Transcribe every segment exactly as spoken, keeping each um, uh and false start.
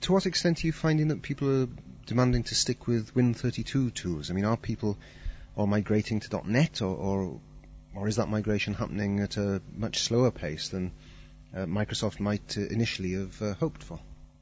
to what extent are you finding that people are demanding to stick with Win thirty-two tools? I mean, are people all migrating to .NET, or, or or is that migration happening at a much slower pace than uh, Microsoft might uh, initially have uh, hoped for?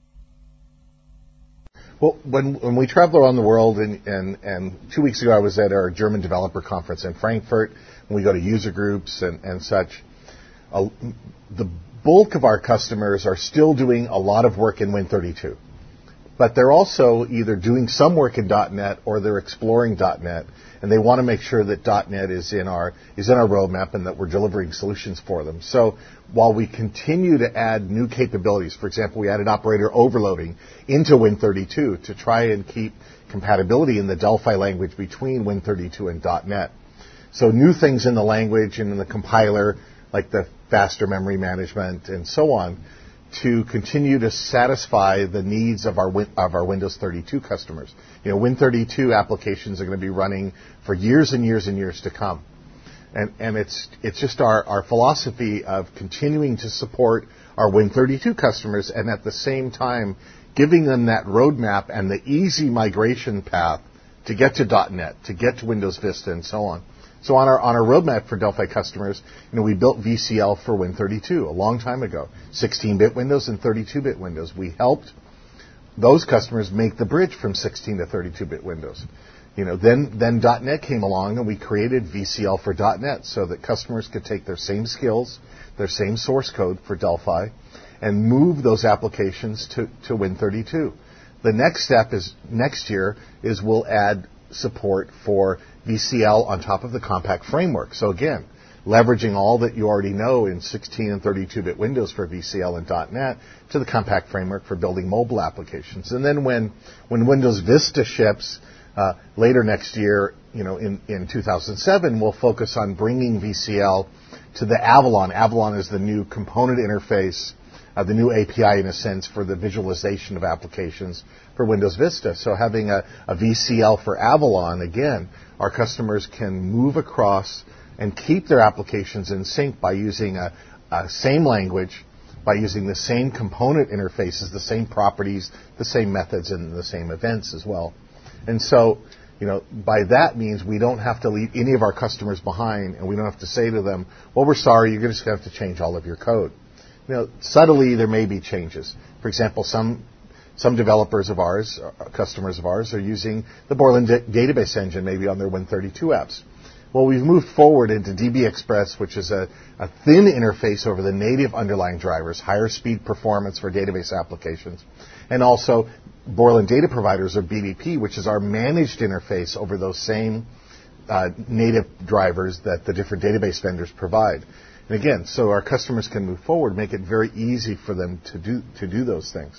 Well, when when we travel around the world, and, and, and two weeks ago I was at our German developer conference in Frankfurt, and we go to user groups and, and such, uh, the bulk of our customers are still doing a lot of work in Win thirty-two. But they're also either doing some work in .NET or they're exploring .NET, and they want to make sure that .NET is in our is in our roadmap and that we're delivering solutions for them. So while we continue to add new capabilities, for example, we added operator overloading into Win thirty-two to try and keep compatibility in the Delphi language between Win thirty-two and .NET. So new things in the language and in the compiler, like the faster memory management and so on, to continue to satisfy the needs of our win- of our Windows thirty-two customers. You know, Win thirty-two applications are going to be running for years and years and years to come. And and it's it's just our, our philosophy of continuing to support our Win thirty-two customers and at the same time giving them that roadmap and the easy migration path to get to .NET, to get to Windows Vista and so on. So on our on our roadmap for Delphi customers, you know, we built V C L for Win thirty-two a long time ago, sixteen-bit Windows and thirty-two-bit Windows. We helped those customers make the bridge from sixteen to thirty-two-bit Windows. You know, then then .NET came along and we created V C L for .NET so that customers could take their same skills, their same source code for Delphi, and move those applications to, to Win thirty-two. The next step is next year is we'll add support for V C L on top of the Compact framework. So again, leveraging all that you already know in sixteen and thirty-two-bit Windows for V C L and .NET to the Compact framework for building mobile applications. And then when when Windows Vista ships uh, later next year, you know, in, in two thousand seven, we'll focus on bringing V C L to the Avalon. Avalon is the new component interface, uh, the new A P I in a sense for the visualization of applications for Windows Vista. So having a, a V C L for Avalon, again, our customers can move across and keep their applications in sync by using a, a same language, by using the same component interfaces, the same properties, the same methods, and the same events as well. And so, you know, by that means we don't have to leave any of our customers behind, and we don't have to say to them, well, we're sorry, you're just going to have to change all of your code. You know, subtly there may be changes. For example, some Some developers of ours, uh, customers of ours, are using the Borland da- database engine maybe on their Win thirty-two apps. Well, we've moved forward into D B Express, which is a, a thin interface over the native underlying drivers, higher speed performance for database applications, and also Borland Data Providers, or B D P, which is our managed interface over those same uh, native drivers that the different database vendors provide. And again, so our customers can move forward, make it very easy for them to do to do those things.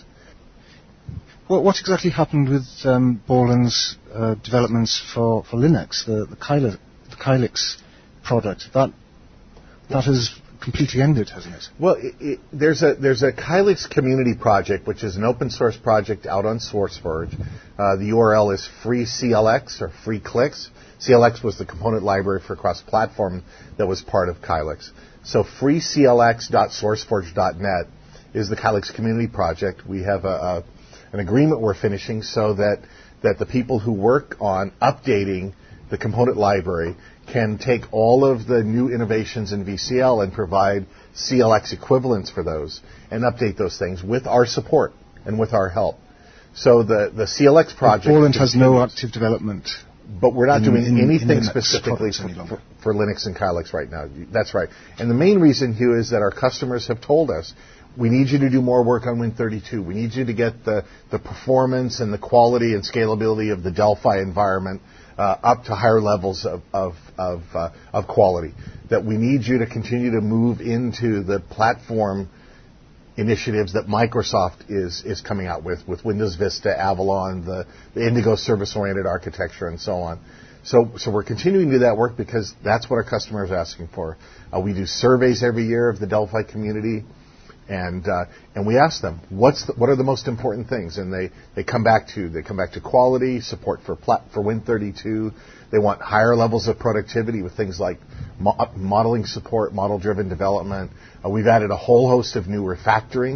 Well, what exactly happened with um, Borland's uh, developments for, for Linux, the the, Kylix, the Kylix product? That that has completely ended, hasn't it? Well, it, it, there's a there's a Kylix community project, which is an open source project out on SourceForge. Uh, the U R L is FreeCLX or FreeClix. C L X was the component library for cross-platform that was part of Kylix. So free C L X dot sourceforge dot net is the Kylix community project. We have a, a an agreement we're finishing so that, that the people who work on updating the component library can take all of the new innovations in V C L and provide C L X equivalents for those and update those things with our support and with our help. So the, the C L X project... Borland has no active development. But we're not in, doing in, anything in specifically for, for, for Linux and Kylix right now. That's right. And the main reason, Hugh, is that our customers have told us, we need you to do more work on Win thirty-two. We need you to get the, the performance and the quality and scalability of the Delphi environment uh, up to higher levels of of of, uh, of quality. That we need you to continue to move into the platform initiatives that Microsoft is is coming out with, with Windows Vista, Avalon, the, the Indigo service-oriented architecture, and so on. So, so we're continuing to do that work because that's what our customers are asking for. Uh, we do surveys every year of the Delphi community. And uh, and we ask them what's the, what are the most important things, and they, they come back to they come back to quality, support for plat, for Win thirty-two. They want higher levels of productivity with things like mo- modeling support, model-driven development. Uh, we've added a whole host of new refactorings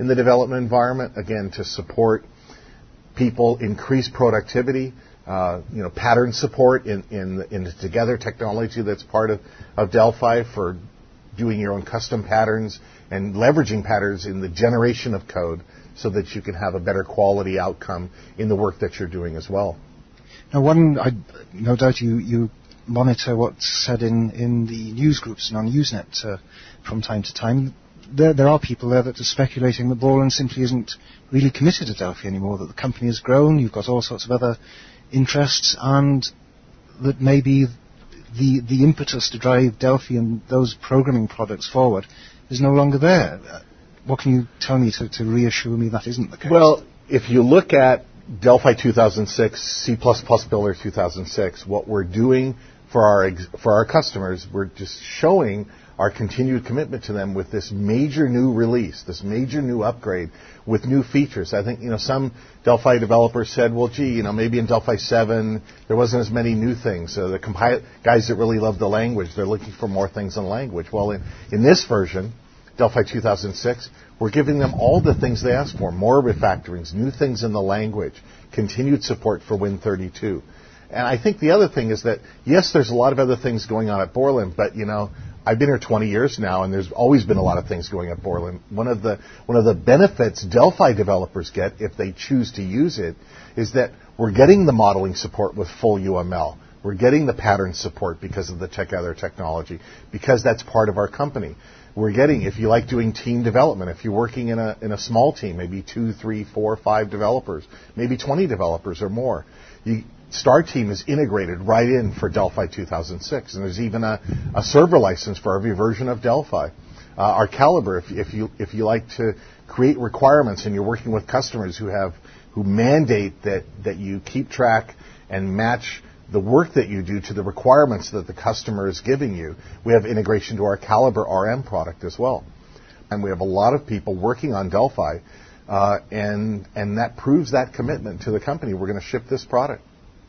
in the development environment, again, to support people, increase productivity, uh, you know, pattern support in, in, in the Together technology that's part of, of Delphi for doing your own custom patterns and leveraging patterns in the generation of code so that you can have a better quality outcome in the work that you're doing as well. Now, one, I, no doubt you, you monitor what's said in, in the news groups and on Usenet uh, from time to time. There, there are people there that are speculating that Borland simply isn't really committed to Delphi anymore, that the company has grown, you've got all sorts of other interests, and that maybe the the impetus to drive Delphi and those programming products forward is no longer there. What can you tell me to, to reassure me that isn't the case? Well, if you look at Delphi two thousand six, C++ Builder two thousand six, what we're doing for our ex- for our customers, we're just showing our continued commitment to them with this major new release, this major new upgrade with new features. I think, you know, some Delphi developers said, well, gee, you know, maybe in Delphi seven there wasn't as many new things. So the compi- guys that really love the language, they're looking for more things in language. Well, in, in this version, Delphi two thousand six, we're giving them all the things they asked for, more refactorings, new things in the language, continued support for Win thirty-two. And I think the other thing is that, yes, there's a lot of other things going on at Borland, but, you know, I've been here twenty years now, and there's always been a lot of things going at Borland. One of the one of the benefits Delphi developers get if they choose to use it is that we're getting the modeling support with full U M L. We're getting the pattern support because of the Together technology, because that's part of our company. We're getting, if you like doing team development, if you're working in a in a small team, maybe two, three, four, five developers, maybe twenty developers or more, you Star Team is integrated right in for Delphi two thousand six, and there's even a, a server license for every version of Delphi. Uh, our Calibre, if, if you if you like to create requirements and you're working with customers who have who mandate that, that you keep track and match the work that you do to the requirements that the customer is giving you, we have integration to our Calibre R M product as well. And we have a lot of people working on Delphi, uh, and and that proves that commitment to the company. We're going to ship this product.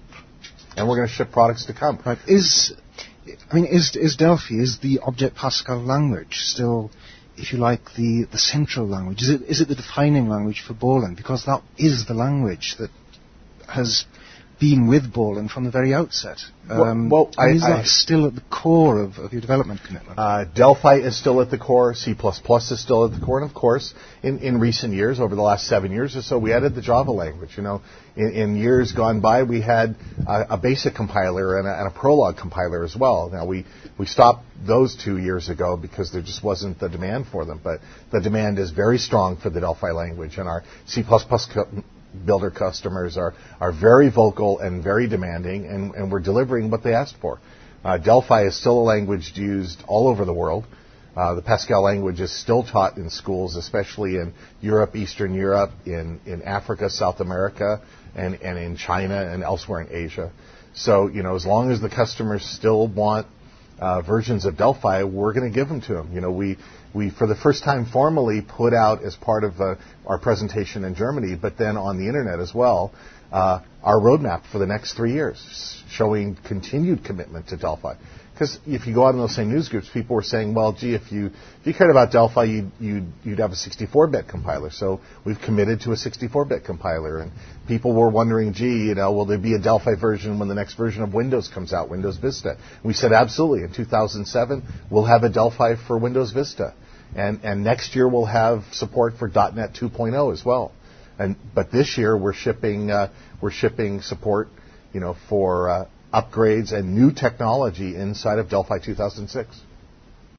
And we're going to ship products to come. Right. Is, I mean, is is Delphi, is the Object Pascal language still, if you like, the, the central language? Is it is it the defining language for Borland? Because that is the language that has been with Borland from the very outset. Um, well, well I, is that I, still at the core of, of your development commitment? Uh, Delphi is still at the core. C++ is still at the core. And, of course, in, in recent years, over the last seven years or so, we added the Java language. You know, in, in years gone by, we had a, a basic compiler and a, and a Prolog compiler as well. Now, we, we stopped those two years ago because there just wasn't the demand for them. But the demand is very strong for the Delphi language. And our C++ co- Builder customers are, are very vocal and very demanding, and, and we're delivering what they asked for. Uh, Delphi is still a language used all over the world. Uh, the Pascal language is still taught in schools, especially in Europe, Eastern Europe, in, in Africa, South America, and, and in China and elsewhere in Asia. So, you know, as long as the customers still want uh, versions of Delphi, we're going to give them to them. You know, we We, for the first time, formally put out as part of uh, our presentation in Germany, but then on the internet as well, uh, our roadmap for the next three years, showing continued commitment to Delphi. Because if you go out in those same news groups, people were saying, well, gee, if you if you cared about Delphi, you'd, you'd, you'd have a sixty-four bit compiler. So we've committed to a sixty-four bit compiler. And people were wondering, gee, you know, will there be a Delphi version when the next version of Windows comes out, Windows Vista? We said, absolutely. In two thousand seven, we'll have a Delphi for Windows Vista. And, and next year we'll have support for dot net two point oh as well. And but this year we're shipping uh, we're shipping support, you know, for uh, upgrades and new technology inside of Delphi two thousand six.